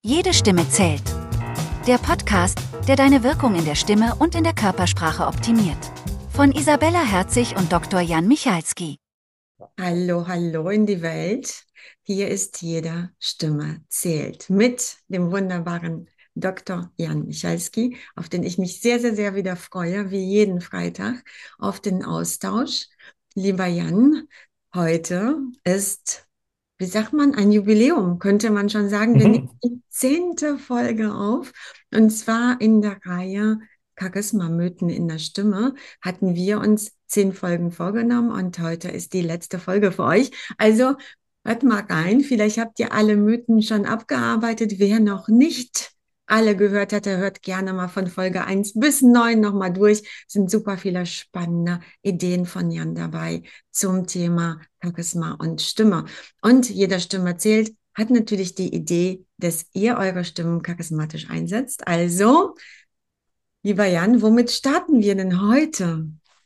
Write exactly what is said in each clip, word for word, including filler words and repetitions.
Jede Stimme zählt. Der Podcast, der deine Wirkung in der Stimme und in der Körpersprache optimiert. Von Isabella Herzig und Doktor Jan Michalski. Hallo, hallo in die Welt. Hier ist jede Stimme zählt mit dem wunderbaren Doktor Jan Michalski, auf den ich mich sehr, sehr, sehr wieder freue, wie jeden Freitag, auf den Austausch. Lieber Jan, heute ist, wie sagt man, ein Jubiläum, könnte man schon sagen. Wir nehmen die zehnte Folge auf, und zwar in der Reihe Charisma-Mythen in der Stimme hatten wir uns zehn Folgen vorgenommen, und heute ist die letzte Folge für euch. Also hört mal rein, vielleicht habt ihr alle Mythen schon abgearbeitet. Wer noch nicht alle gehört hat, der hört gerne mal von Folge eins bis neun nochmal durch. Es sind super viele spannende Ideen von Jan dabei zum Thema Charisma und Stimme. Und jeder Stimme zählt hat natürlich die Idee, dass ihr eure Stimmen charismatisch einsetzt. Also, lieber Jan, womit starten wir denn heute?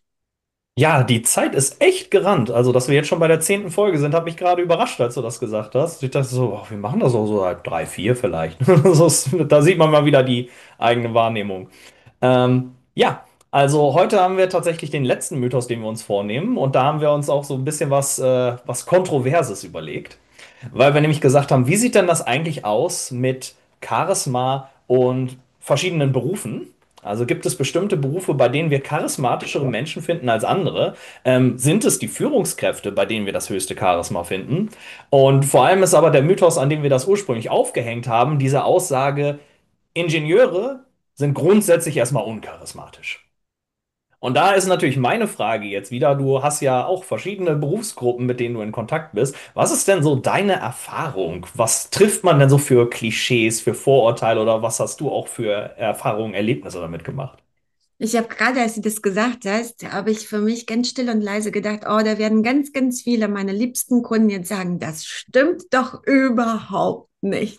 Ja, die Zeit ist echt gerannt. Also, dass wir jetzt schon bei der zehnten Folge sind, hat mich gerade überrascht, als du das gesagt hast. Ich dachte so, ach, wir machen das auch so seit drei, vier vielleicht. So ist- Da sieht man mal wieder die eigene Wahrnehmung. Ähm, ja, also heute haben wir tatsächlich den letzten Mythos, den wir uns vornehmen. Und da haben wir uns auch so ein bisschen was, äh, was Kontroverses überlegt. Weil wir nämlich gesagt haben, wie sieht denn das eigentlich aus mit Charisma und verschiedenen Berufen? Also gibt es bestimmte Berufe, bei denen wir charismatischere Menschen finden als andere? Ähm, sind es die Führungskräfte, bei denen wir das höchste Charisma finden? Und vor allem ist aber der Mythos, an dem wir das ursprünglich aufgehängt haben, diese Aussage, Ingenieure sind grundsätzlich erstmal uncharismatisch. Und da ist natürlich meine Frage jetzt wieder, du hast ja auch verschiedene Berufsgruppen, mit denen du in Kontakt bist. Was ist denn so deine Erfahrung? Was trifft man denn so für Klischees, für Vorurteile oder was hast du auch für Erfahrungen, Erlebnisse damit gemacht? Ich habe gerade, als du das gesagt hast, habe ich für mich ganz still und leise gedacht, oh, da werden ganz, ganz viele meiner liebsten Kunden jetzt sagen, das stimmt doch überhaupt nicht.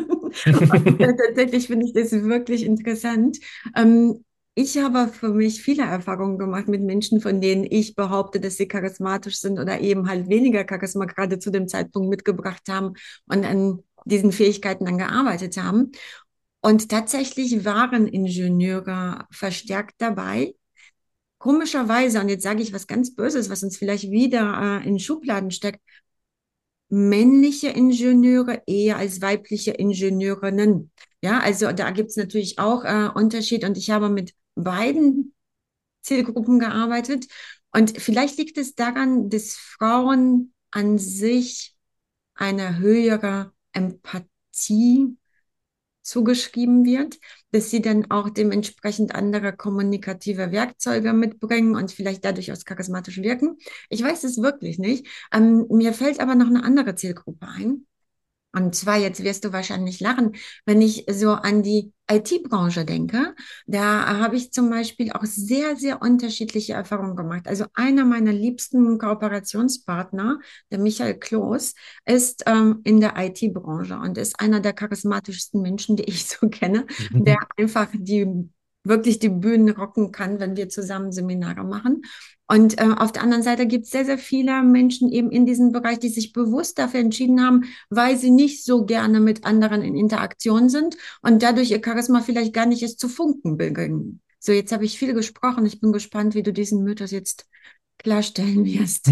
Und äh, tatsächlich finde ich das wirklich interessant. Ähm, ich habe für mich viele Erfahrungen gemacht mit Menschen, von denen ich behaupte, dass sie charismatisch sind oder eben halt weniger Charisma gerade zu dem Zeitpunkt mitgebracht haben und an diesen Fähigkeiten dann gearbeitet haben. Und tatsächlich waren Ingenieure verstärkt dabei. Komischerweise, und jetzt sage ich was ganz Böses, was uns vielleicht wieder äh, in Schubladen steckt, männliche Ingenieure eher als weibliche Ingenieurinnen. Ja, also da gibt es natürlich auch äh, Unterschied, und ich habe mit beiden Zielgruppen gearbeitet. Und vielleicht liegt es daran, dass Frauen an sich eine höhere Empathie zugeschrieben wird, dass sie dann auch dementsprechend andere kommunikative Werkzeuge mitbringen und vielleicht dadurch aus charismatisch wirken. Ich weiß es wirklich nicht. Ähm, mir fällt aber noch eine andere Zielgruppe ein. Und zwar, jetzt wirst du wahrscheinlich lachen, wenn ich so an die I T-Branche denke. Da habe ich zum Beispiel auch sehr, sehr unterschiedliche Erfahrungen gemacht. Also einer meiner liebsten Kooperationspartner, der Michael Kloß, ist ähm, in der I T-Branche und ist einer der charismatischsten Menschen, die ich so kenne, der einfach die wirklich die Bühnen rocken kann, wenn wir zusammen Seminare machen. Und äh, auf der anderen Seite gibt es sehr, sehr viele Menschen eben in diesem Bereich, die sich bewusst dafür entschieden haben, weil sie nicht so gerne mit anderen in Interaktion sind und dadurch ihr Charisma vielleicht gar nicht erst zu funken bringen. So, jetzt habe ich viel gesprochen. Ich bin gespannt, wie du diesen Mythos jetzt klarstellen wirst.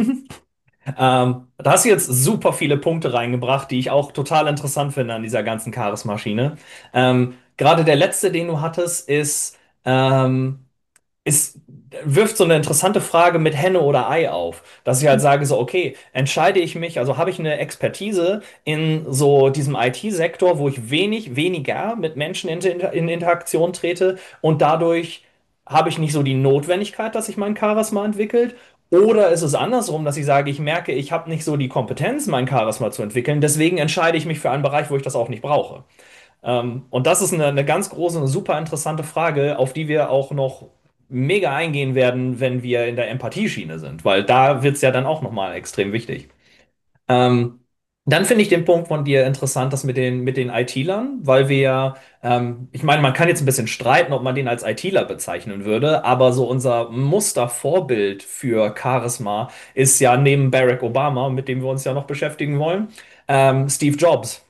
Ähm, da hast du jetzt super viele Punkte reingebracht, die ich auch total interessant finde an dieser ganzen Charismaschine. Ähm, gerade der letzte, den du hattest, ist, ähm, ist, wirft so eine interessante Frage mit Henne oder Ei auf, dass ich halt sage so, okay, entscheide ich mich, also habe ich eine Expertise in so diesem I T-Sektor, wo ich wenig, weniger mit Menschen in, in Interaktion trete und dadurch habe ich nicht so die Notwendigkeit, dass sich mein Charisma entwickelt. Oder ist es andersrum, dass ich sage, ich merke, ich habe nicht so die Kompetenz, mein Charisma zu entwickeln, deswegen entscheide ich mich für einen Bereich, wo ich das auch nicht brauche. Ähm, und das ist eine, eine ganz große, eine super interessante Frage, auf die wir auch noch mega eingehen werden, wenn wir in der Empathieschiene sind, weil da wird es ja dann auch nochmal extrem wichtig. Ähm, Dann finde ich den Punkt von dir interessant, das mit den, mit den I T-Lern, weil wir ja, ähm, ich meine, man kann jetzt ein bisschen streiten, ob man den als I T-Ler bezeichnen würde, aber so unser Mustervorbild für Charisma ist ja neben Barack Obama, mit dem wir uns ja noch beschäftigen wollen, ähm, Steve Jobs.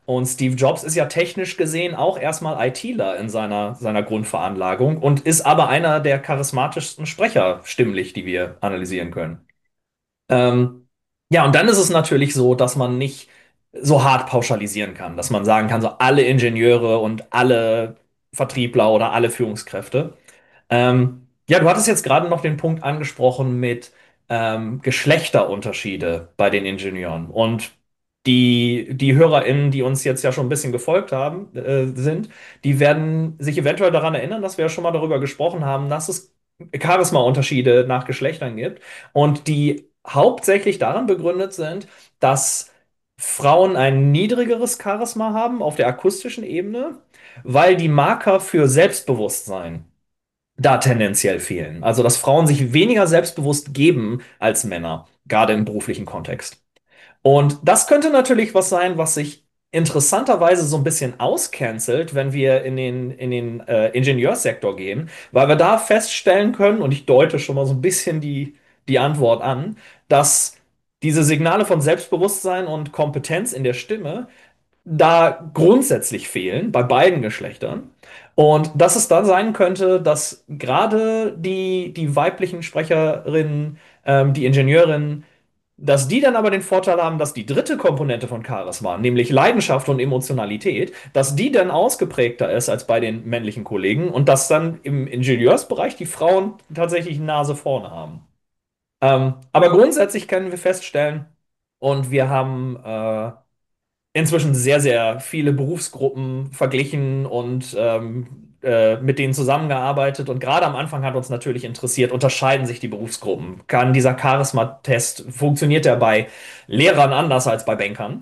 Und Steve Jobs ist ja technisch gesehen auch erstmal ITler in seiner, seiner Grundveranlagung und ist aber einer der charismatischsten Sprecher stimmlich, die wir analysieren können. Ähm, ja, und dann ist es natürlich so, dass man nicht so hart pauschalisieren kann, dass man sagen kann, so alle Ingenieure und alle Vertriebler oder alle Führungskräfte. Ähm, ja, du hattest jetzt gerade noch den Punkt angesprochen mit ähm, Geschlechterunterschiede bei den Ingenieuren. Und die, die HörerInnen, die uns jetzt ja schon ein bisschen gefolgt haben, äh, sind, die werden sich eventuell daran erinnern, dass wir ja schon mal darüber gesprochen haben, dass es Charisma-Unterschiede nach Geschlechtern gibt und die hauptsächlich daran begründet sind, dass Frauen ein niedrigeres Charisma haben auf der akustischen Ebene, weil die Marker für Selbstbewusstsein da tendenziell fehlen. Also, dass Frauen sich weniger selbstbewusst geben als Männer, gerade im beruflichen Kontext. Und das könnte natürlich was sein, was sich interessanterweise so ein bisschen auscancelt, wenn wir in den, in den äh, Ingenieurssektor gehen, weil wir da feststellen können, und ich deute schon mal so ein bisschen die, die Antwort an, dass diese Signale von Selbstbewusstsein und Kompetenz in der Stimme da grundsätzlich fehlen bei beiden Geschlechtern. Und dass es dann sein könnte, dass gerade die, die weiblichen Sprecherinnen, ähm, die Ingenieurinnen, dass die dann aber den Vorteil haben, dass die dritte Komponente von Charisma, nämlich Leidenschaft und Emotionalität, dass die dann ausgeprägter ist als bei den männlichen Kollegen und dass dann im Ingenieursbereich die Frauen tatsächlich eine Nase vorne haben. Ähm, aber grundsätzlich können wir feststellen, und wir haben äh, inzwischen sehr, sehr viele Berufsgruppen verglichen und ähm, äh, mit denen zusammengearbeitet. Und gerade am Anfang hat uns natürlich interessiert, unterscheiden sich die Berufsgruppen? Kann dieser Charisma-Test, funktioniert der bei Lehrern anders als bei Bankern?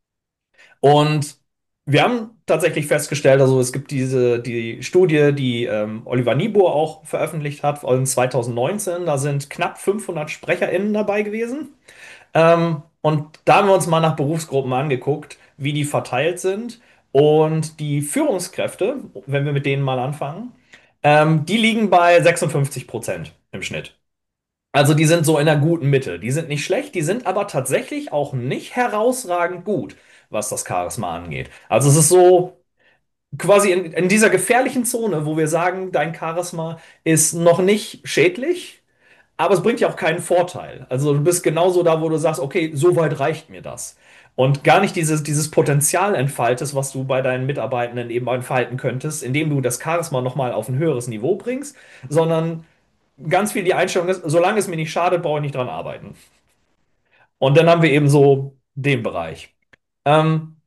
Und wir haben tatsächlich festgestellt, also es gibt diese die Studie, die ähm, Oliver Niebuhr auch veröffentlicht hat, in zwanzig neunzehn. Da sind knapp fünfhundert SprecherInnen dabei gewesen. Ähm, und da haben wir uns mal nach Berufsgruppen angeguckt, wie die verteilt sind. Und die Führungskräfte, wenn wir mit denen mal anfangen, ähm, die liegen bei sechsundfünfzig Prozent im Schnitt. Also die sind so in der guten Mitte. Die sind nicht schlecht, die sind aber tatsächlich auch nicht herausragend gut, was das Charisma angeht. Also es ist so quasi in, in dieser gefährlichen Zone, wo wir sagen, dein Charisma ist noch nicht schädlich, aber es bringt ja auch keinen Vorteil. Also du bist genauso da, wo du sagst, okay, so weit reicht mir das. Und gar nicht dieses, dieses Potenzial entfaltest, was du bei deinen Mitarbeitenden eben entfalten könntest, indem du das Charisma nochmal auf ein höheres Niveau bringst, sondern ganz viel die Einstellung ist, solange es mir nicht schadet, brauche ich nicht dran arbeiten. Und dann haben wir eben so den Bereich. Ähm,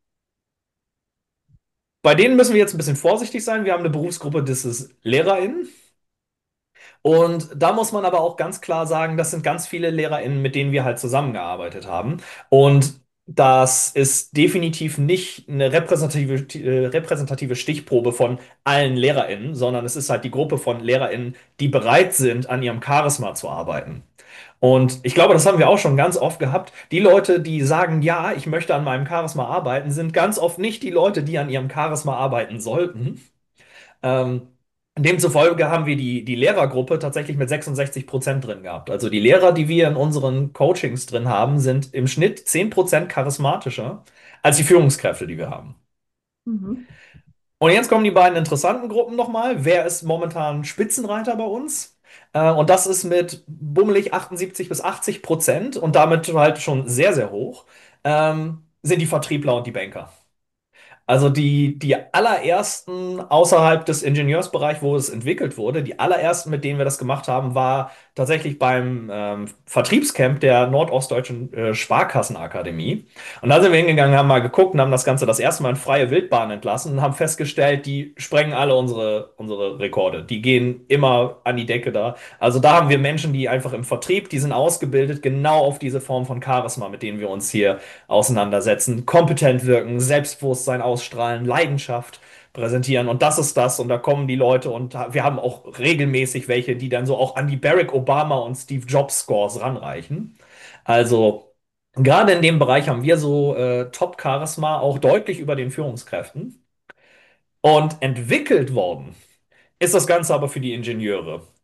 Bei denen müssen wir jetzt ein bisschen vorsichtig sein. Wir haben eine Berufsgruppe, das ist LehrerInnen. Und da muss man aber auch ganz klar sagen, das sind ganz viele LehrerInnen, mit denen wir halt zusammengearbeitet haben. Und das ist definitiv nicht eine repräsentative, äh, repräsentative Stichprobe von allen LehrerInnen, sondern es ist halt die Gruppe von LehrerInnen, die bereit sind, an ihrem Charisma zu arbeiten. Und ich glaube, das haben wir auch schon ganz oft gehabt. Die Leute, die sagen, ja, ich möchte an meinem Charisma arbeiten, sind ganz oft nicht die Leute, die an ihrem Charisma arbeiten sollten. Ähm, Demzufolge haben wir die, die Lehrergruppe tatsächlich mit sechsundsechzig Prozent drin gehabt. Also die Lehrer, die wir in unseren Coachings drin haben, sind im Schnitt zehn Prozent charismatischer als die Führungskräfte, die wir haben. Mhm. Und jetzt kommen die beiden interessanten Gruppen nochmal. Wer ist momentan Spitzenreiter bei uns? Äh, und das ist mit bummelig achtundsiebzig bis achtzig Prozent und damit halt schon sehr, sehr hoch, ähm, sind die Vertriebler und die Banker. Also die, die allerersten außerhalb des Ingenieursbereichs, wo es entwickelt wurde, die allerersten, mit denen wir das gemacht haben, war tatsächlich beim ähm, Vertriebscamp der Nordostdeutschen äh, Sparkassenakademie. Und da sind wir hingegangen, haben mal geguckt und haben das Ganze das erste Mal in freie Wildbahn entlassen und haben festgestellt, die sprengen alle unsere, unsere Rekorde. Die gehen immer an die Decke da. Also da haben wir Menschen, die einfach im Vertrieb, die sind ausgebildet, genau auf diese Form von Charisma, mit denen wir uns hier auseinandersetzen, kompetent wirken, Selbstbewusstsein ausstrahlen, Leidenschaft präsentieren und das ist das und da kommen die Leute und wir haben auch regelmäßig welche, die dann so auch an die Barack Obama und Steve Jobs Scores ranreichen. Also gerade in dem Bereich haben wir so äh, Top-Charisma auch deutlich über den Führungskräften und entwickelt worden ist das Ganze aber für die Ingenieure.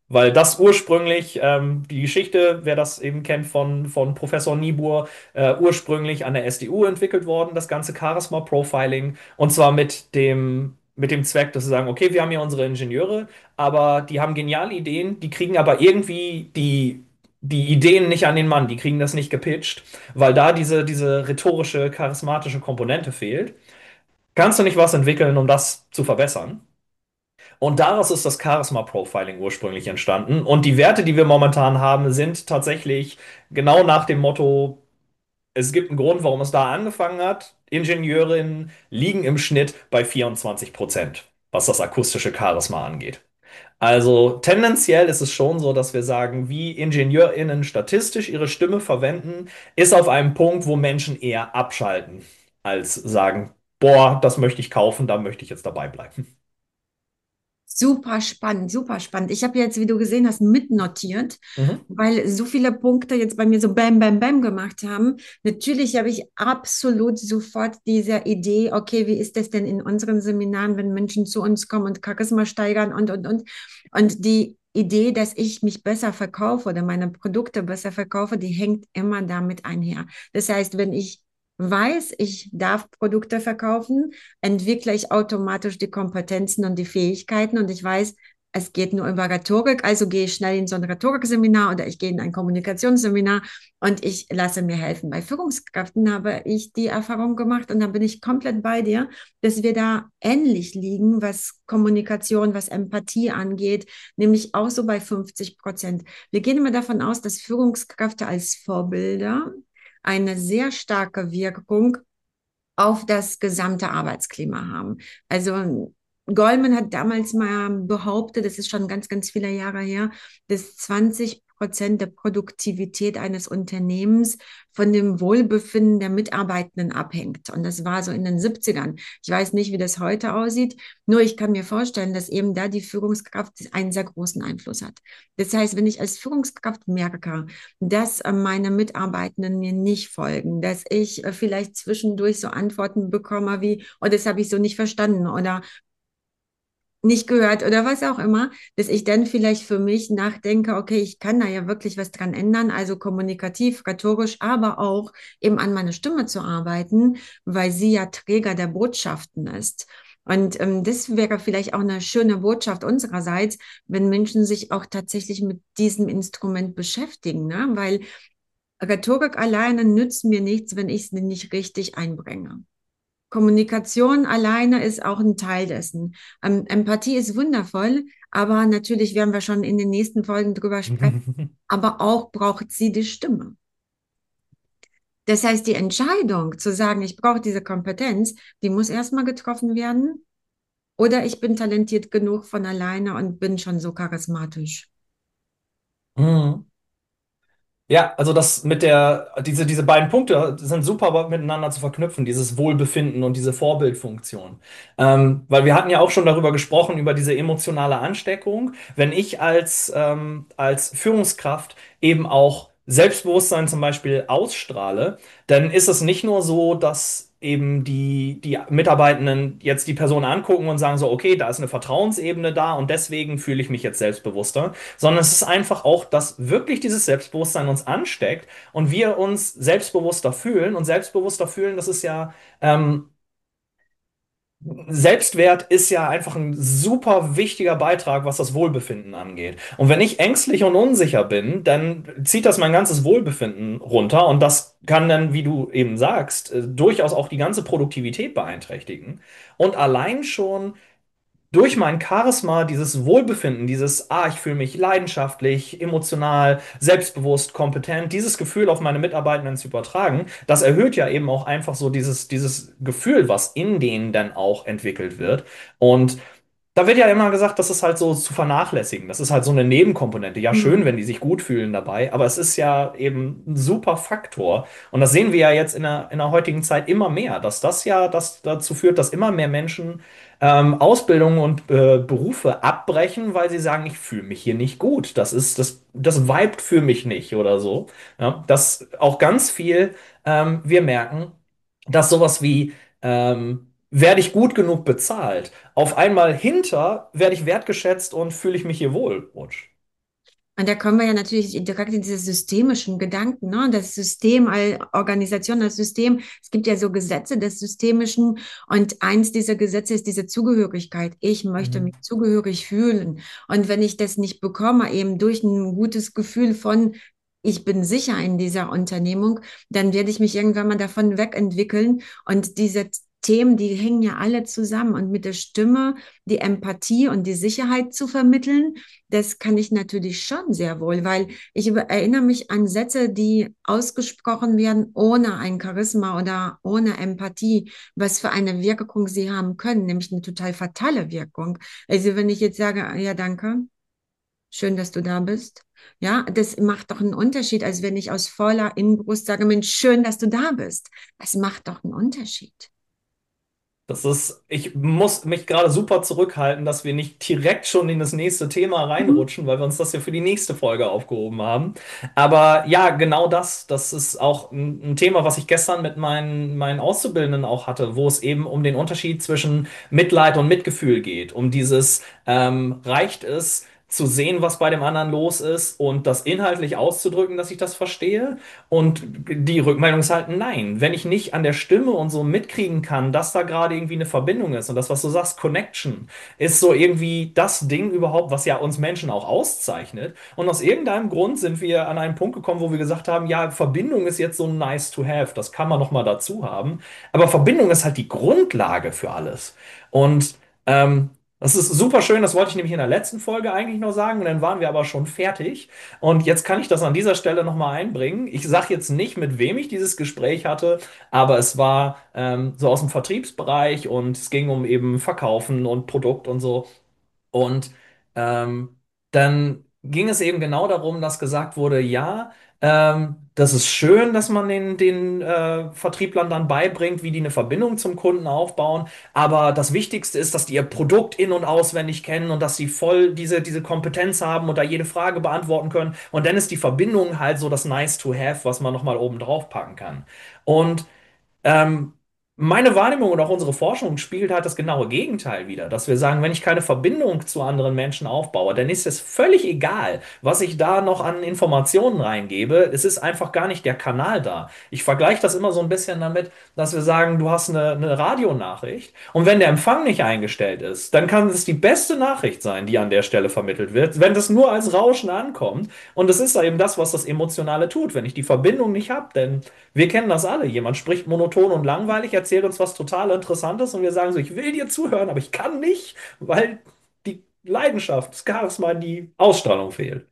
Weil das ursprünglich, ähm, die Geschichte, wer das eben kennt von, von Professor Niebuhr, äh, ursprünglich an der S D U entwickelt worden, das ganze Charisma Profiling. Und zwar mit dem, mit dem Zweck, dass sie sagen, okay, wir haben hier unsere Ingenieure, aber die haben geniale Ideen, die kriegen aber irgendwie die, die Ideen nicht an den Mann, die kriegen das nicht gepitcht, weil da diese, diese rhetorische, charismatische Komponente fehlt. Kannst du nicht was entwickeln, um das zu verbessern? Und daraus ist das Charisma Profiling ursprünglich entstanden. Und die Werte, die wir momentan haben, sind tatsächlich genau nach dem Motto, es gibt einen Grund, warum es da angefangen hat. Ingenieurinnen liegen im Schnitt bei vierundzwanzig Prozent, was das akustische Charisma angeht. Also tendenziell ist es schon so, dass wir sagen, wie IngenieurInnen statistisch ihre Stimme verwenden, ist auf einem Punkt, wo Menschen eher abschalten, als sagen, boah, das möchte ich kaufen, da möchte ich jetzt dabei bleiben. Super spannend, super spannend. Ich habe jetzt, wie du gesehen hast, mitnotiert, Mhm. weil so viele Punkte jetzt bei mir so Bam, Bam, Bam gemacht haben. Natürlich habe ich absolut sofort diese Idee, okay, wie ist das denn in unseren Seminaren, wenn Menschen zu uns kommen und Charisma steigern und, und, und. Und die Idee, dass ich mich besser verkaufe oder meine Produkte besser verkaufe, die hängt immer damit einher. Das heißt, wenn ich weiß, ich darf Produkte verkaufen, entwickle ich automatisch die Kompetenzen und die Fähigkeiten und ich weiß, es geht nur über Rhetorik, also gehe ich schnell in so ein Rhetorikseminar oder ich gehe in ein Kommunikationsseminar und ich lasse mir helfen. Bei Führungskräften habe ich die Erfahrung gemacht und da bin ich komplett bei dir, dass wir da ähnlich liegen, was Kommunikation, was Empathie angeht, nämlich auch so bei fünfzig Prozent. Wir gehen immer davon aus, dass Führungskräfte als Vorbilder eine sehr starke Wirkung auf das gesamte Arbeitsklima haben. Also Goldman hat damals mal behauptet, das ist schon ganz, ganz viele Jahre her, dass zwanzig Prozent der Produktivität eines Unternehmens von dem Wohlbefinden der Mitarbeitenden abhängt. Und das war so in den siebzigern. Ich weiß nicht, wie das heute aussieht, nur ich kann mir vorstellen, dass eben da die Führungskraft einen sehr großen Einfluss hat. Das heißt, wenn ich als Führungskraft merke, dass äh, meine Mitarbeitenden mir nicht folgen, dass ich äh, vielleicht zwischendurch so Antworten bekomme wie, oh, das habe ich so nicht verstanden oder nicht gehört oder was auch immer, dass ich dann vielleicht für mich nachdenke, okay, ich kann da ja wirklich was dran ändern, also kommunikativ, rhetorisch, aber auch eben an meiner Stimme zu arbeiten, weil sie ja Träger der Botschaften ist. Und ähm, das wäre vielleicht auch eine schöne Botschaft unsererseits, wenn Menschen sich auch tatsächlich mit diesem Instrument beschäftigen, ne? Weil Rhetorik alleine nützt mir nichts, wenn ich es nicht richtig einbringe. Kommunikation alleine ist auch ein Teil dessen. Ähm, Empathie ist wundervoll, aber natürlich werden wir schon in den nächsten Folgen drüber sprechen. Aber auch braucht sie die Stimme. Das heißt, die Entscheidung zu sagen, ich brauche diese Kompetenz, die muss erstmal getroffen werden. Oder ich bin talentiert genug von alleine und bin schon so charismatisch. Mhm. Ja, also das mit der, diese, diese beiden Punkte sind super miteinander zu verknüpfen, dieses Wohlbefinden und diese Vorbildfunktion. Ähm, weil wir hatten ja auch schon darüber gesprochen, über diese emotionale Ansteckung. Wenn ich als, ähm, als Führungskraft eben auch Selbstbewusstsein zum Beispiel ausstrahle, dann ist es nicht nur so, dass eben die, die Mitarbeitenden jetzt die Person angucken und sagen so, okay, da ist eine Vertrauensebene da und deswegen fühle ich mich jetzt selbstbewusster, sondern es ist einfach auch, dass wirklich dieses Selbstbewusstsein uns ansteckt und wir uns selbstbewusster fühlen. Und selbstbewusster fühlen, das ist ja, ähm, Selbstwert ist ja einfach ein super wichtiger Beitrag, was das Wohlbefinden angeht. Und wenn ich ängstlich und unsicher bin, dann zieht das mein ganzes Wohlbefinden runter und das kann dann, wie du eben sagst, äh, durchaus auch die ganze Produktivität beeinträchtigen. Und allein schon durch mein Charisma, dieses Wohlbefinden, dieses, ah, ich fühle mich leidenschaftlich, emotional, selbstbewusst, kompetent, dieses Gefühl auf meine Mitarbeitenden zu übertragen, das erhöht ja eben auch einfach so dieses, dieses Gefühl, was in denen dann auch entwickelt wird. Und da wird ja immer gesagt, das ist halt so zu vernachlässigen. Das ist halt so eine Nebenkomponente. Ja, schön, wenn Mhm. die sich gut fühlen dabei, aber es ist ja eben ein super Faktor. Und das sehen wir ja jetzt in der, in der heutigen Zeit immer mehr, dass das ja das dazu führt, dass immer mehr Menschen ähm, Ausbildungen und äh, Berufe abbrechen, weil sie sagen, ich fühle mich hier nicht gut. Das ist, das, das vibet für mich nicht oder so. Ja, dass auch ganz viel ähm, wir merken, dass sowas wie ähm, werde ich gut genug bezahlt? Auf einmal hinter werde ich wertgeschätzt und fühle ich mich hier wohl. Rutsch. Und da kommen wir ja natürlich direkt in diese systemischen Gedanken, ne? Das System, all- Organisation, das System. Es gibt ja so Gesetze des Systemischen und eins dieser Gesetze ist diese Zugehörigkeit. Ich möchte Mhm. mich zugehörig fühlen. Und wenn ich das nicht bekomme, eben durch ein gutes Gefühl von, ich bin sicher in dieser Unternehmung, dann werde ich mich irgendwann mal davon wegentwickeln. Und diese Themen, die hängen ja alle zusammen. Und mit der Stimme die Empathie und die Sicherheit zu vermitteln, das kann ich natürlich schon sehr wohl, weil ich über, erinnere mich an Sätze, die ausgesprochen werden ohne ein Charisma oder ohne Empathie, was für eine Wirkung sie haben können, nämlich eine total fatale Wirkung. Also wenn ich jetzt sage, ja, danke, schön, dass du da bist. Ja, das macht doch einen Unterschied, als wenn ich aus voller Inbrust sage, Mensch, schön, dass du da bist. Das macht doch einen Unterschied. Das ist, ich muss mich gerade super zurückhalten, dass wir nicht direkt schon in das nächste Thema Mhm. reinrutschen, weil wir uns das ja für die nächste Folge aufgehoben haben. Aber ja, genau das, das ist auch ein, ein Thema, was ich gestern mit meinen, meinen Auszubildenden auch hatte, wo es eben um den Unterschied zwischen Mitleid und Mitgefühl geht, um dieses, ähm, reicht es, zu sehen, was bei dem anderen los ist und das inhaltlich auszudrücken, dass ich das verstehe. Und die Rückmeldung ist halt nein. Wenn ich nicht an der Stimme und so mitkriegen kann, dass da gerade irgendwie eine Verbindung ist und das, was du sagst, Connection, ist so irgendwie das Ding überhaupt, was ja uns Menschen auch auszeichnet. Und aus irgendeinem Grund sind wir an einen Punkt gekommen, wo wir gesagt haben, ja, Verbindung ist jetzt so nice to have, das kann man noch mal dazu haben. Aber Verbindung ist halt die Grundlage für alles. Und ähm, das ist super schön, das wollte ich nämlich in der letzten Folge eigentlich noch sagen, und dann waren wir aber schon fertig. Und jetzt kann ich das an dieser Stelle nochmal einbringen. Ich sage jetzt nicht, mit wem ich dieses Gespräch hatte, aber es war ähm, so aus dem Vertriebsbereich und es ging um eben Verkaufen und Produkt und so. Und ähm, dann ging es eben genau darum, dass gesagt wurde, ja, ähm, das ist schön, dass man den, den äh, Vertrieblern dann beibringt, wie die eine Verbindung zum Kunden aufbauen. Aber das Wichtigste ist, dass die ihr Produkt in- und auswendig kennen und dass sie voll diese, diese Kompetenz haben und da jede Frage beantworten können. Und dann ist die Verbindung halt so das Nice to have, was man nochmal oben drauf packen kann. Und ähm, meine Wahrnehmung und auch unsere Forschung spiegelt halt das genaue Gegenteil wider, dass wir sagen, wenn ich keine Verbindung zu anderen Menschen aufbaue, dann ist es völlig egal, was ich da noch an Informationen reingebe. Es ist einfach gar nicht der Kanal da. Ich vergleiche das immer so ein bisschen damit, dass wir sagen, du hast eine, eine Radionachricht und wenn der Empfang nicht eingestellt ist, dann kann es die beste Nachricht sein, die an der Stelle vermittelt wird, wenn das nur als Rauschen ankommt. Und das ist eben das, was das Emotionale tut. Wenn ich die Verbindung nicht habe, dann wir kennen das alle. Jemand spricht monoton und langweilig, erzählt uns was total Interessantes und wir sagen so, ich will dir zuhören, aber ich kann nicht, weil die Leidenschaft, das Charisma, die Ausstrahlung fehlt.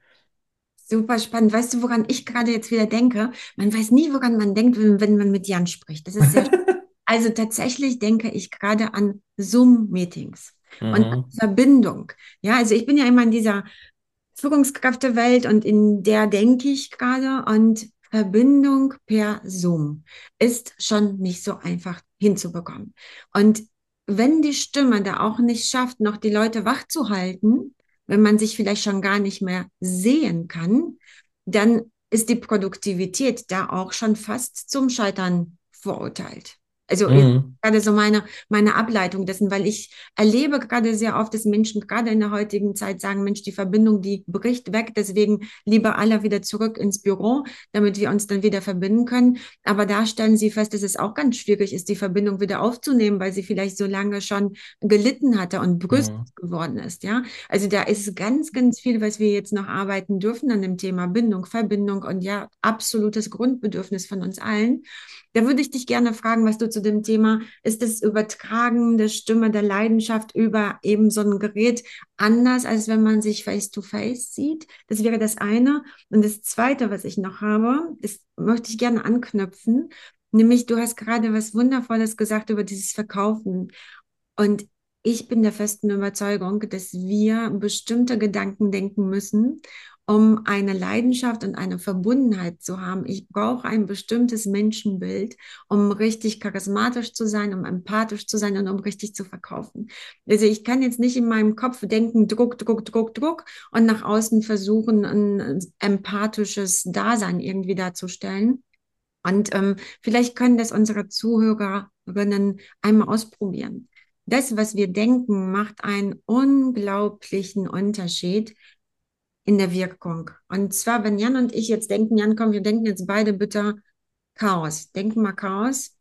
Super spannend. Weißt du, woran ich gerade jetzt wieder denke? Man weiß nie, woran man denkt, wenn, wenn man mit Jan spricht. Das ist sehr, also tatsächlich denke ich gerade an Zoom-Meetings und an Mhm. Verbindung. Ja, also ich bin ja immer in dieser Führungskräftewelt und in der denke ich gerade und Verbindung per Zoom ist schon nicht so einfach hinzubekommen. Und wenn die Stimme da auch nicht schafft, noch die Leute wach zu halten, wenn man sich vielleicht schon gar nicht mehr sehen kann, dann ist die Produktivität da auch schon fast zum Scheitern verurteilt. Also jetzt Mhm. gerade so meine, meine Ableitung dessen, weil ich erlebe gerade sehr oft, dass Menschen gerade in der heutigen Zeit sagen, Mensch, die Verbindung, die bricht weg, deswegen lieber alle wieder zurück ins Büro, damit wir uns dann wieder verbinden können. Aber da stellen sie fest, dass es auch ganz schwierig ist, die Verbindung wieder aufzunehmen, weil sie vielleicht so lange schon gelitten hatte und brüchig Mhm. geworden ist, ja. Also da ist ganz, ganz viel, was wir jetzt noch arbeiten dürfen an dem Thema Bindung, Verbindung und ja, absolutes Grundbedürfnis von uns allen. Da würde ich dich gerne fragen, was du zu dem Thema, ist das Übertragen der Stimme, der Leidenschaft über eben so ein Gerät anders, als wenn man sich face to face sieht? Das wäre das eine. Und das zweite, was ich noch habe, das möchte ich gerne anknüpfen. Nämlich, du hast gerade was Wundervolles gesagt über dieses Verkaufen. Und ich bin der festen Überzeugung, dass wir bestimmte Gedanken denken müssen, um eine Leidenschaft und eine Verbundenheit zu haben. Ich brauche ein bestimmtes Menschenbild, um richtig charismatisch zu sein, um empathisch zu sein und um richtig zu verkaufen. Also ich kann jetzt nicht in meinem Kopf denken, Druck, Druck, Druck, Druck und nach außen versuchen, ein empathisches Dasein irgendwie darzustellen. Und ähm, vielleicht können das unsere Zuhörerinnen einmal ausprobieren. Das, was wir denken, macht einen unglaublichen Unterschied, in der Wirkung. Und zwar, wenn Jan und ich jetzt denken, Jan, komm, wir denken jetzt beide bitte Chaos. Denken mal Chaos.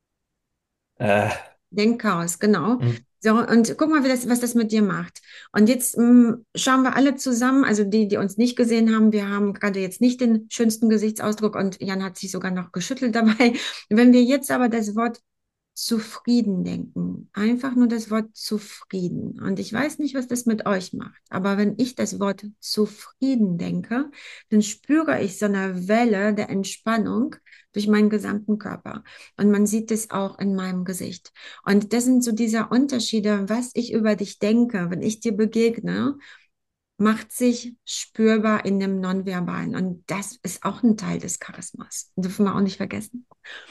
Äh, Denkchaos, genau. hm. So, und guck mal, wie das, was das mit dir macht. Und jetzt mh, schauen wir alle zusammen, also die, die uns nicht gesehen haben, wir haben gerade jetzt nicht den schönsten Gesichtsausdruck und Jan hat sich sogar noch geschüttelt dabei. Wenn wir jetzt aber das Wort zufrieden denken, einfach nur das Wort zufrieden. Und ich weiß nicht, was das mit euch macht, aber wenn ich das Wort zufrieden denke, dann spüre ich so eine Welle der Entspannung durch meinen gesamten Körper. Und man sieht es auch in meinem Gesicht. Und das sind so diese Unterschiede, was ich über dich denke, wenn ich dir begegne, macht sich spürbar in dem Nonverbalen. Und das ist auch ein Teil des Charismas. Dürfen wir auch nicht vergessen.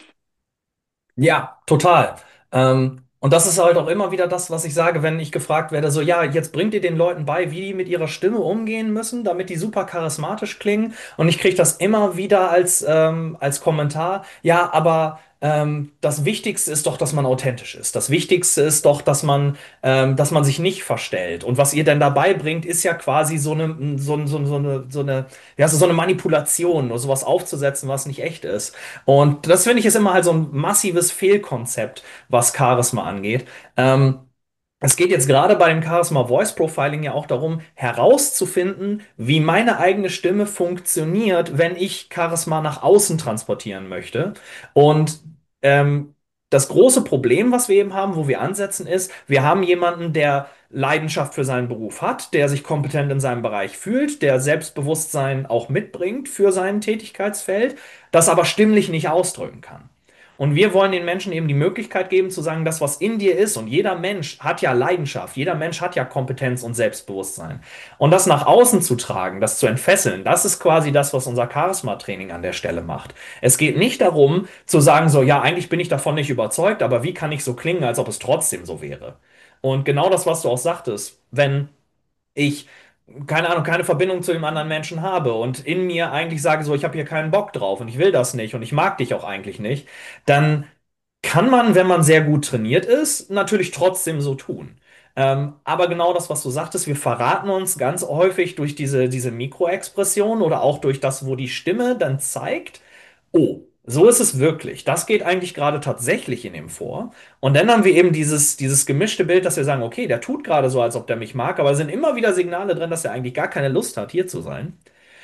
Ja, total. Ähm, und das ist halt auch immer wieder das, was ich sage, wenn ich gefragt werde, so, ja, jetzt bringt ihr den Leuten bei, wie die mit ihrer Stimme umgehen müssen, damit die super charismatisch klingen. Und ich kriege das immer wieder als, ähm, als Kommentar. Ja, aber ähm, das Wichtigste ist doch, dass man authentisch ist. Das Wichtigste ist doch, dass man, ähm, dass man sich nicht verstellt. Und was ihr denn dabei bringt, ist ja quasi so eine, so, so, so eine, so eine, ja, so eine Manipulation oder sowas aufzusetzen, was nicht echt ist. Und das finde ich ist immer halt so ein massives Fehlkonzept, was Charisma angeht. Ähm, Es geht jetzt gerade bei dem Charisma Voice Profiling ja auch darum, herauszufinden, wie meine eigene Stimme funktioniert, wenn ich Charisma nach außen transportieren möchte. Und ähm, das große Problem, was wir eben haben, wo wir ansetzen, ist, wir haben jemanden, der Leidenschaft für seinen Beruf hat, der sich kompetent in seinem Bereich fühlt, der Selbstbewusstsein auch mitbringt für sein Tätigkeitsfeld, das aber stimmlich nicht ausdrücken kann. Und wir wollen den Menschen eben die Möglichkeit geben zu sagen, das, was in dir ist, und jeder Mensch hat ja Leidenschaft, jeder Mensch hat ja Kompetenz und Selbstbewusstsein. Und das nach außen zu tragen, das zu entfesseln, das ist quasi das, was unser Charisma-Training an der Stelle macht. Es geht nicht darum zu sagen, so, ja, eigentlich bin ich davon nicht überzeugt, aber wie kann ich so klingen, als ob es trotzdem so wäre? Und genau das, was du auch sagtest, wenn ich, keine Ahnung, keine Verbindung zu dem anderen Menschen habe und in mir eigentlich sage, so, ich habe hier keinen Bock drauf und ich will das nicht und ich mag dich auch eigentlich nicht, dann kann man, wenn man sehr gut trainiert ist, natürlich trotzdem so tun. Ähm, aber genau das, was du sagtest, wir verraten uns ganz häufig durch diese, diese Mikroexpression oder auch durch das, wo die Stimme dann zeigt, oh, so ist es wirklich. Das geht eigentlich gerade tatsächlich in ihm vor. Und dann haben wir eben dieses, dieses gemischte Bild, dass wir sagen, okay, der tut gerade so, als ob der mich mag, aber es sind immer wieder Signale drin, dass er eigentlich gar keine Lust hat, hier zu sein.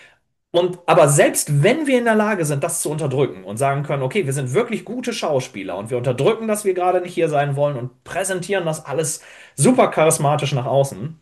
Und aber selbst wenn wir in der Lage sind, das zu unterdrücken und sagen können, okay, wir sind wirklich gute Schauspieler und wir unterdrücken, dass wir gerade nicht hier sein wollen und präsentieren das alles super charismatisch nach außen,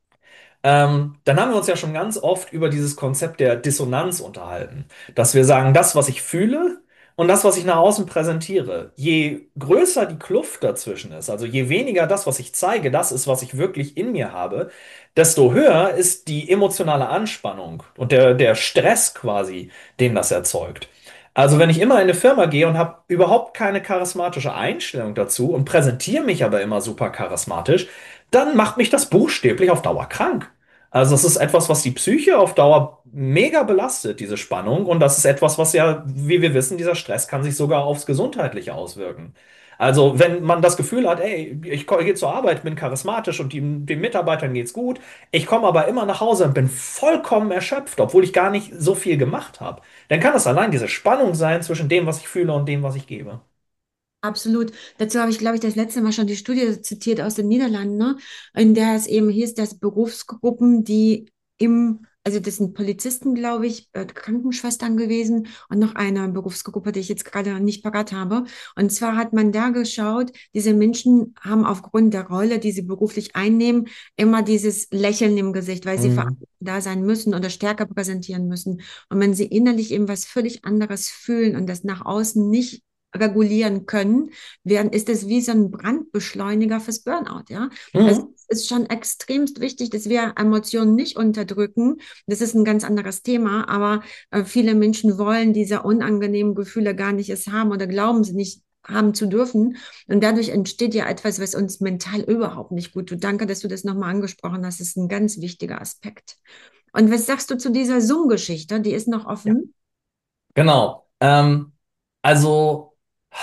ähm, dann haben wir uns ja schon ganz oft über dieses Konzept der Dissonanz unterhalten. Dass wir sagen, das, was ich fühle und das, was ich nach außen präsentiere, je größer die Kluft dazwischen ist, also je weniger das, was ich zeige, das ist, was ich wirklich in mir habe, desto höher ist die emotionale Anspannung und der, der Stress quasi, den das erzeugt. Also wenn ich immer in eine Firma gehe und habe überhaupt keine charismatische Einstellung dazu und präsentiere mich aber immer super charismatisch, dann macht mich das buchstäblich auf Dauer krank. Also es ist etwas, was die Psyche auf Dauer mega belastet, diese Spannung. Und das ist etwas, was ja, wie wir wissen, dieser Stress kann sich sogar aufs Gesundheitliche auswirken. Also wenn man das Gefühl hat, ey, ich ko- gehe zur Arbeit, bin charismatisch und die, den Mitarbeitern geht's gut, ich komme aber immer nach Hause und bin vollkommen erschöpft, obwohl ich gar nicht so viel gemacht habe, dann kann das allein diese Spannung sein zwischen dem, was ich fühle und dem, was ich gebe. Absolut. Dazu habe ich, glaube ich, das letzte Mal schon die Studie zitiert aus den Niederlanden, ne? In der es eben hieß, dass Berufsgruppen, die im, also das sind Polizisten, glaube ich, äh, Krankenschwestern gewesen und noch eine Berufsgruppe, die ich jetzt gerade nicht parat habe. Und zwar hat man da geschaut, diese Menschen haben aufgrund der Rolle, die sie beruflich einnehmen, immer dieses Lächeln im Gesicht, weil sie Mhm. verantwortlich da sein müssen oder stärker präsentieren müssen. Und wenn sie innerlich eben was völlig anderes fühlen und das nach außen nicht regulieren können, werden, ist es wie so ein Brandbeschleuniger fürs Burnout, ja. Also Mhm. es ist schon extremst wichtig, dass wir Emotionen nicht unterdrücken. Das ist ein ganz anderes Thema, aber äh, viele Menschen wollen diese unangenehmen Gefühle gar nicht es haben oder glauben sie nicht haben zu dürfen. Und dadurch entsteht ja etwas, was uns mental überhaupt nicht gut tut. Danke, dass du das nochmal angesprochen hast. Das ist ein ganz wichtiger Aspekt. Und was sagst du zu dieser Zoom-Geschichte? Die ist noch Ja. offen. Genau. Ähm, also.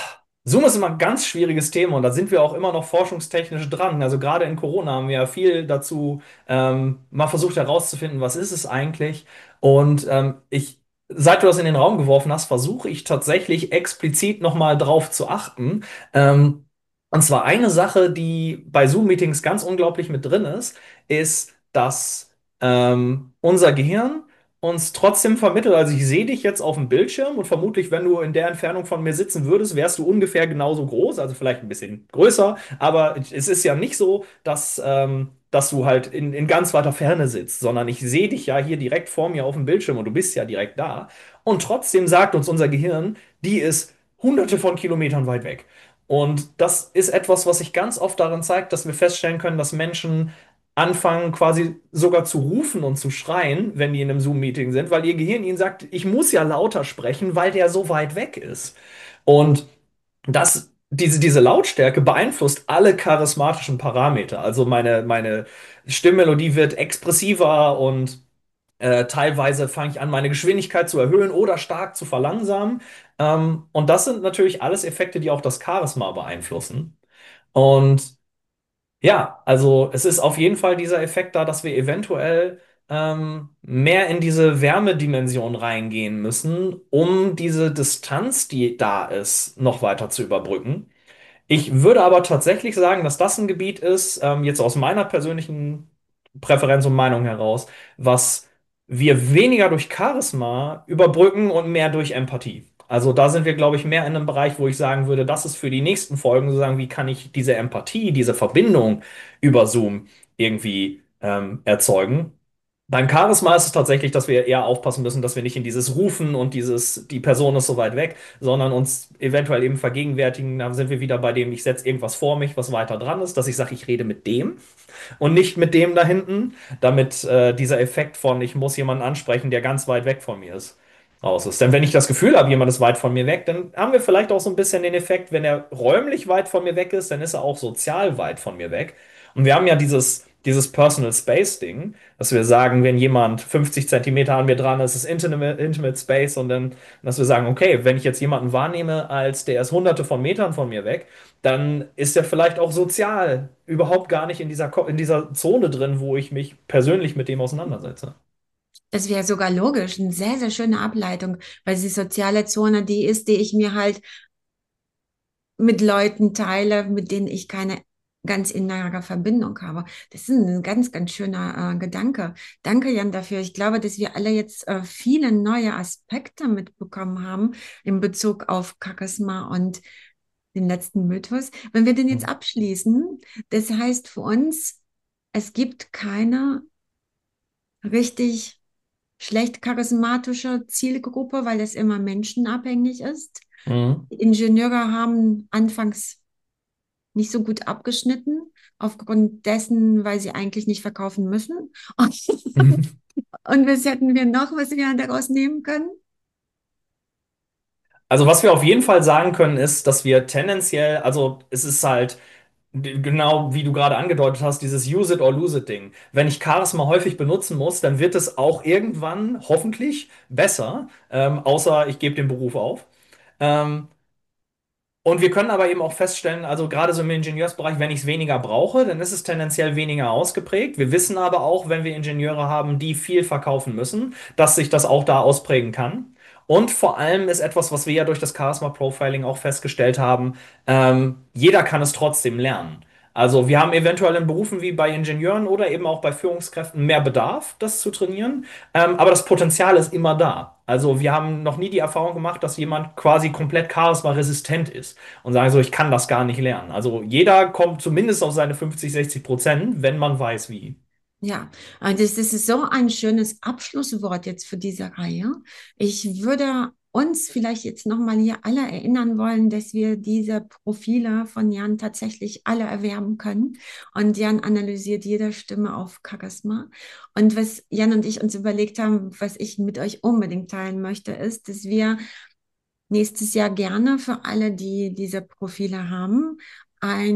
Zoom ist immer ein ganz schwieriges Thema und da sind wir auch immer noch forschungstechnisch dran. Also gerade in Corona haben wir ja viel dazu ähm, mal versucht herauszufinden, was ist es eigentlich. Und ähm, ich, seit du das in den Raum geworfen hast, versuche ich tatsächlich explizit nochmal drauf zu achten. Ähm, und zwar eine Sache, die bei Zoom-Meetings ganz unglaublich mit drin ist, ist, dass ähm, unser Gehirn uns trotzdem vermittelt. Also ich sehe dich jetzt auf dem Bildschirm und vermutlich, wenn du in der Entfernung von mir sitzen würdest, wärst du ungefähr genauso groß, also vielleicht ein bisschen größer, aber es ist ja nicht so, dass, ähm, dass du halt in, in ganz weiter Ferne sitzt, sondern ich sehe dich ja hier direkt vor mir auf dem Bildschirm und du bist ja direkt da. Und trotzdem sagt uns unser Gehirn, die ist hunderte von Kilometern weit weg. Und das ist etwas, was sich ganz oft darin zeigt, dass wir feststellen können, dass Menschen anfangen quasi sogar zu rufen und zu schreien, wenn die in einem Zoom-Meeting sind, weil ihr Gehirn ihnen sagt, ich muss ja lauter sprechen, weil der so weit weg ist. Und das, diese, diese Lautstärke beeinflusst alle charismatischen Parameter. Also meine, meine Stimmmelodie wird expressiver und äh, teilweise fange ich an, meine Geschwindigkeit zu erhöhen oder stark zu verlangsamen. Ähm, und das sind natürlich alles Effekte, die auch das Charisma beeinflussen. Und ja, also es ist auf jeden Fall dieser Effekt da, dass wir eventuell ähm, mehr in diese Wärmedimension reingehen müssen, um diese Distanz, die da ist, noch weiter zu überbrücken. Ich würde aber tatsächlich sagen, dass das ein Gebiet ist, ähm, jetzt aus meiner persönlichen Präferenz und Meinung heraus, was wir weniger durch Charisma überbrücken und mehr durch Empathie. Also da sind wir, glaube ich, mehr in einem Bereich, wo ich sagen würde, das ist für die nächsten Folgen sozusagen, wie kann ich diese Empathie, diese Verbindung über Zoom irgendwie ähm, erzeugen. Beim Charisma ist es tatsächlich, dass wir eher aufpassen müssen, dass wir nicht in dieses Rufen und dieses, die Person ist so weit weg, sondern uns eventuell eben vergegenwärtigen, da sind wir wieder bei dem, ich setze irgendwas vor mich, was weiter dran ist, dass ich sage, ich rede mit dem und nicht mit dem da hinten, damit äh, dieser Effekt von, ich muss jemanden ansprechen, der ganz weit weg von mir ist, raus ist. Denn wenn ich das Gefühl habe, jemand ist weit von mir weg, dann haben wir vielleicht auch so ein bisschen den Effekt, wenn er räumlich weit von mir weg ist, dann ist er auch sozial weit von mir weg. Und wir haben ja dieses, dieses Personal Space Ding, dass wir sagen, wenn jemand fünfzig Zentimeter an mir dran ist, ist Intimate, Intimate Space und dann, dass wir sagen, okay, wenn ich jetzt jemanden wahrnehme, als der ist hunderte von Metern von mir weg, dann ist er vielleicht auch sozial überhaupt gar nicht in dieser, Ko- in dieser Zone drin, wo ich mich persönlich mit dem auseinandersetze. Das wäre sogar logisch, eine sehr, sehr schöne Ableitung, weil die soziale Zone die ist, die ich mir halt mit Leuten teile, mit denen ich keine ganz innere Verbindung habe. Das ist ein ganz, ganz schöner äh, Gedanke. Danke, Jan, dafür. Ich glaube, dass wir alle jetzt äh, viele neue Aspekte mitbekommen haben in Bezug auf Charisma und den letzten Mythos. Wenn wir den jetzt abschließen, das heißt für uns, es gibt keine richtig schlecht charismatische Zielgruppe, weil es immer menschenabhängig ist. Mhm. Die Ingenieure haben anfangs nicht so gut abgeschnitten, aufgrund dessen, weil sie eigentlich nicht verkaufen müssen. Und, und was hätten wir noch, was wir daraus nehmen können? Also was wir auf jeden Fall sagen können, ist, dass wir tendenziell, also es ist halt genau wie du gerade angedeutet hast, dieses Use it or lose it Ding. Wenn ich Charisma häufig benutzen muss, dann wird es auch irgendwann hoffentlich besser, ähm, außer ich gebe den Beruf auf. Ähm, Und wir können aber eben auch feststellen, also gerade so im Ingenieursbereich, wenn ich es weniger brauche, dann ist es tendenziell weniger ausgeprägt. Wir wissen aber auch, wenn wir Ingenieure haben, die viel verkaufen müssen, dass sich das auch da ausprägen kann. Und vor allem ist etwas, was wir ja durch das Charisma Profiling auch festgestellt haben, ähm, jeder kann es trotzdem lernen. Also wir haben eventuell in Berufen wie bei Ingenieuren oder eben auch bei Führungskräften mehr Bedarf, das zu trainieren. Ähm, aber das Potenzial ist immer da. Also wir haben noch nie die Erfahrung gemacht, dass jemand quasi komplett charisma-resistent ist und sagen so, ich kann das gar nicht lernen. Also jeder kommt zumindest auf seine fünfzig, sechzig Prozent, wenn man weiß wie. Ja, und das ist so ein schönes Abschlusswort jetzt für diese Reihe. Ich würde uns vielleicht jetzt nochmal hier alle erinnern wollen, dass wir diese Profile von Jan tatsächlich alle erwerben können. Und Jan analysiert jede Stimme auf Charisma. Und was Jan und ich uns überlegt haben, was ich mit euch unbedingt teilen möchte, ist, dass wir nächstes Jahr gerne für alle, die diese Profile haben, ein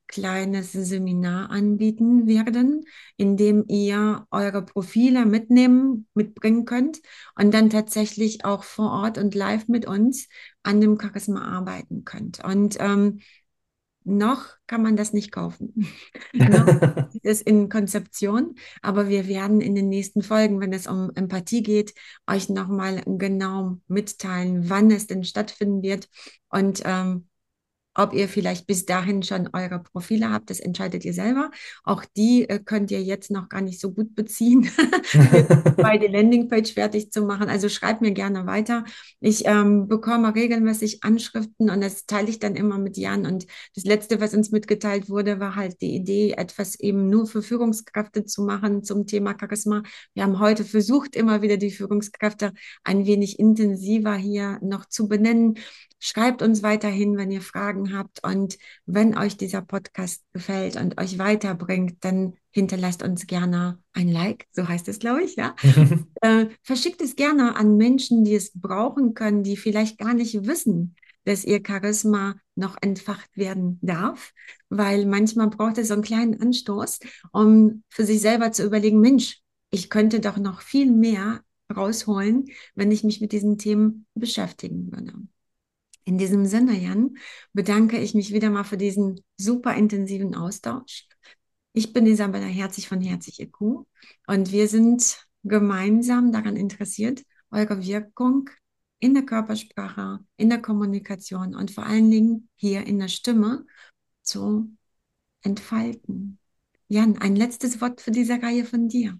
kleines Seminar anbieten werden, in dem ihr eure Profile mitnehmen, mitbringen könnt und dann tatsächlich auch vor Ort und live mit uns an dem Charisma arbeiten könnt. Und ähm, noch kann man das nicht kaufen. Noch ist es in Konzeption, aber wir werden in den nächsten Folgen, wenn es um Empathie geht, euch nochmal genau mitteilen, wann es denn stattfinden wird und ähm, ob ihr vielleicht bis dahin schon eure Profile habt, das entscheidet ihr selber. Auch die äh, könnt ihr jetzt noch gar nicht so gut beziehen. Wir sind dabei, die Landingpage fertig zu machen. Also schreibt mir gerne weiter. Ich ähm, bekomme regelmäßig Anschriften und das teile ich dann immer mit Jan. Und das Letzte, was uns mitgeteilt wurde, war halt die Idee, etwas eben nur für Führungskräfte zu machen zum Thema Charisma. Wir haben heute versucht, immer wieder die Führungskräfte ein wenig intensiver hier noch zu benennen. Schreibt uns weiterhin, wenn ihr Fragen habt und wenn euch dieser Podcast gefällt und euch weiterbringt, dann hinterlasst uns gerne ein Like, so heißt es, glaube ich, ja. äh, verschickt es gerne an Menschen, die es brauchen können, die vielleicht gar nicht wissen, dass ihr Charisma noch entfacht werden darf, weil manchmal braucht es so einen kleinen Anstoß, um für sich selber zu überlegen, Mensch, ich könnte doch noch viel mehr rausholen, wenn ich mich mit diesen Themen beschäftigen würde. In diesem Sinne, Jan, bedanke ich mich wieder mal für diesen super intensiven Austausch. Ich bin Isabella Herzig von Herzig E Q und wir sind gemeinsam daran interessiert, eure Wirkung in der Körpersprache, in der Kommunikation und vor allen Dingen hier in der Stimme zu entfalten. Jan, ein letztes Wort für diese Reihe von dir.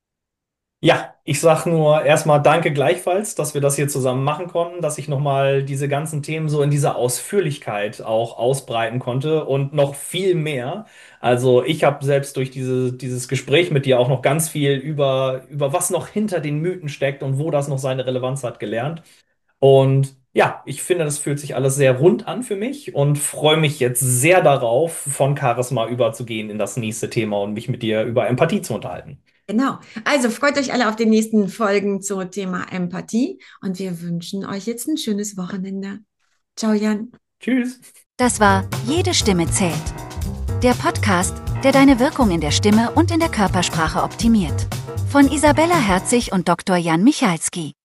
Ja, ich sag nur erstmal danke gleichfalls, dass wir das hier zusammen machen konnten, dass ich nochmal diese ganzen Themen so in dieser Ausführlichkeit auch ausbreiten konnte und noch viel mehr. Also ich habe selbst durch diese, dieses Gespräch mit dir auch noch ganz viel über, über was noch hinter den Mythen steckt und wo das noch seine Relevanz hat gelernt. Und ja, ich finde, das fühlt sich alles sehr rund an für mich und freue mich jetzt sehr darauf, von Charisma überzugehen in das nächste Thema und mich mit dir über Empathie zu unterhalten. Genau. Also freut euch alle auf die nächsten Folgen zum Thema Empathie und wir wünschen euch jetzt ein schönes Wochenende. Ciao, Jan. Tschüss. Das war Jede Stimme zählt. Der Podcast, der deine Wirkung in der Stimme und in der Körpersprache optimiert. Von Isabella Herzig und Doktor Jan Michalski.